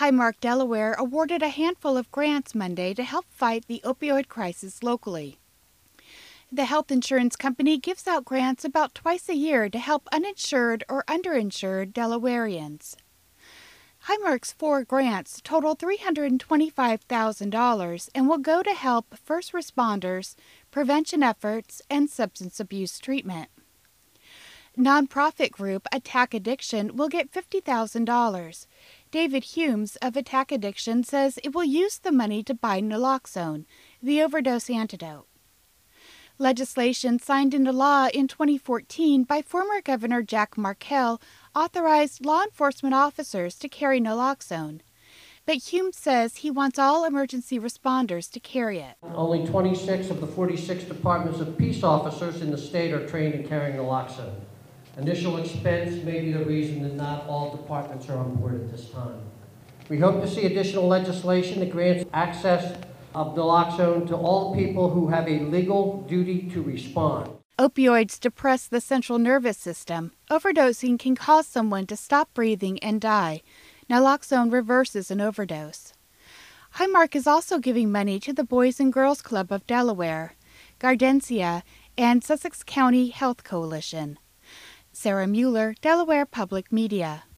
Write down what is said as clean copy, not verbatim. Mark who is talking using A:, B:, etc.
A: Highmark Delaware awarded a handful of grants Monday to help fight the opioid crisis locally. The health insurance company gives out grants about twice a year to help uninsured or underinsured Delawareans. Highmark's 4 grants total $325,000 and will go to help first responders, prevention efforts, and substance abuse treatment. Nonprofit group Attack Addiction will get $50,000. David Humes of Attack Addiction says it will use the money to buy naloxone, the overdose antidote. Legislation signed into law in 2014 by former Governor Jack Markell authorized law enforcement officers to carry naloxone. But Humes says he wants all emergency responders to carry it.
B: Only 26 of the 46 departments of peace officers in the state are trained in carrying naloxone. Initial expense may be the reason that not all departments are on board at this time. We hope to see additional legislation that grants access of naloxone to all people who have a legal duty to respond.
A: Opioids depress the central nervous system. Overdosing can cause someone to stop breathing and die. Naloxone reverses an overdose. Highmark is also giving money to the Boys and Girls Club of Delaware, Gardensia, and Sussex County Health Coalition. Sarah Mueller, Delaware Public Media.